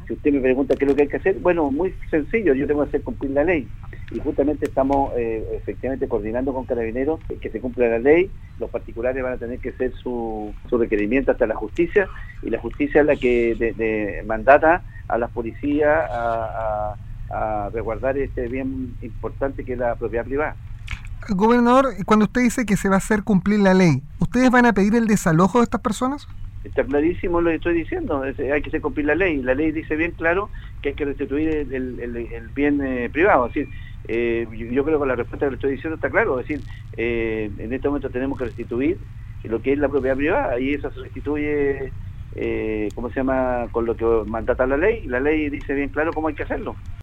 Si usted me pregunta qué es lo que hay que hacer, bueno, muy sencillo, yo tengo que hacer cumplir la ley. Y justamente estamos efectivamente coordinando con Carabineros que se cumpla la ley. Los particulares van a tener que hacer su requerimiento hasta la justicia, y la justicia es la que mandata a las policías a resguardar este bien importante que es la propiedad privada. Gobernador, cuando usted dice que se va a hacer cumplir la ley, ¿ustedes van a pedir el desalojo de estas personas? Está clarísimo lo que estoy diciendo, hay que hacer cumplir la ley dice bien claro que hay que restituir el bien privado. Es decir, yo creo que la respuesta que le estoy diciendo está claro, es decir, en este momento tenemos que restituir lo que es la propiedad privada, y eso se restituye, ¿cómo se llama?, con lo que mandata la ley dice bien claro cómo hay que hacerlo.